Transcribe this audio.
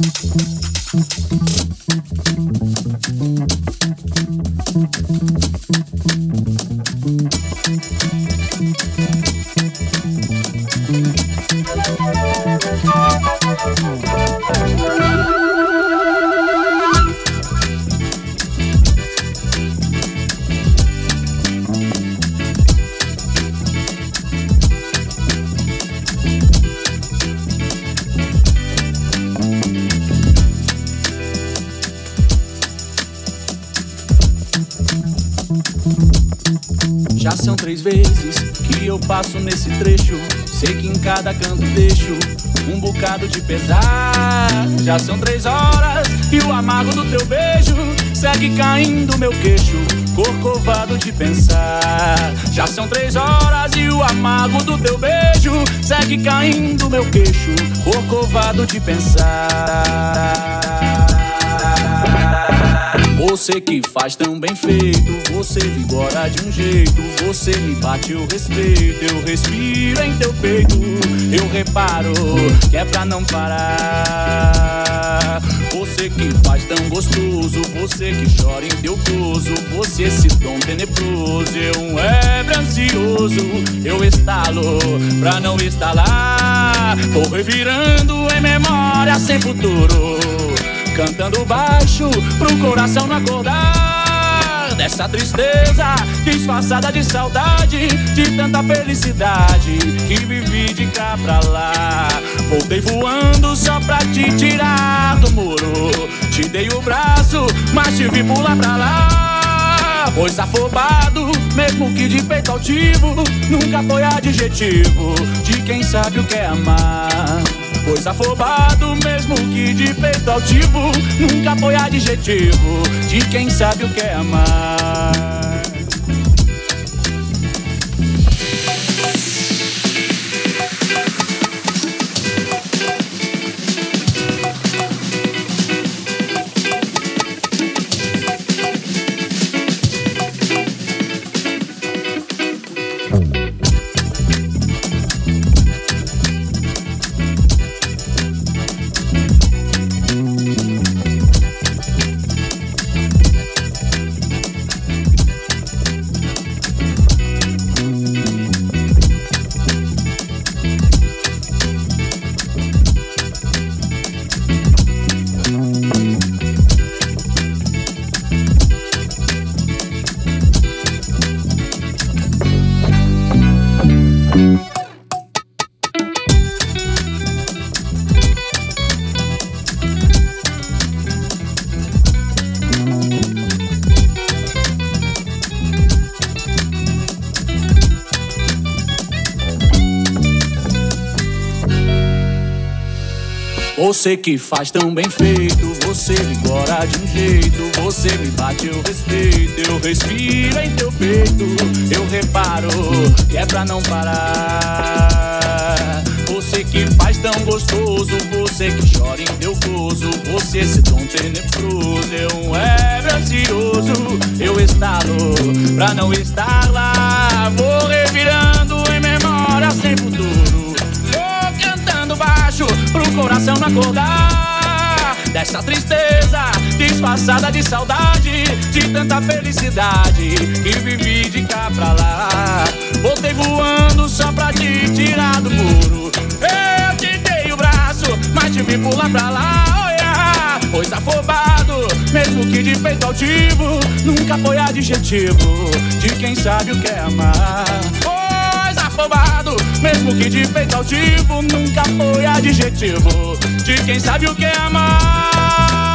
Já são 3 vezes que eu passo nesse trecho. Sei que em cada canto deixo um bocado de pesar. Já são 3 horas e o amargo do teu beijo segue caindo meu queixo, corcovado de pensar. Já são 3 horas e o amargo do teu beijo segue caindo meu queixo, corcovado de pensar. Você que faz tão bem feito, você vigora de um jeito, você me bate, eu respeito, eu respiro em teu peito. Eu reparo que é pra não parar. Você que faz tão gostoso, você que chora em teu gozo, você esse dom tenebroso, eu um ebre ansioso. Eu estalo pra não estalar, vou revirando em memória sem futuro, cantando baixo pro coração não acordar dessa tristeza disfarçada de saudade, de tanta felicidade que vivi de cá pra lá. Voltei voando só pra te tirar do muro, te dei o braço, mas te vi pular pra lá. Pois afobado, mesmo que de peito altivo, nunca foi adjetivo de quem sabe o que é amar. Pois afobado, mesmo que de peito altivo, nunca foi adjetivo de quem sabe o que é amar. Você que faz tão bem feito, você vigora de um jeito, você me bate, eu respeito, eu respiro em teu peito. Eu reparo que é pra não parar. Você que faz tão gostoso, você que chora em teu gozo, você esse dom tenebroso, eu um ebre ansioso. Eu estalo pra não estar lá, vou revirando em memória sem futuro, vou cantando baixo pro coração não acordar dessa tristeza disfarçada de saudade, de tanta felicidade que vivi de cá pra lá. Voltei voando só pra te tirar do muro, eu te dei o braço, mas te vi pular pra lá. Oh, yeah. Pois afobado, mesmo que de peito altivo, nunca foi adjetivo de quem sabe o que é amar. Pois afobado, mesmo que de peito altivo, nunca foi adjetivo de quem sabe o que é amar.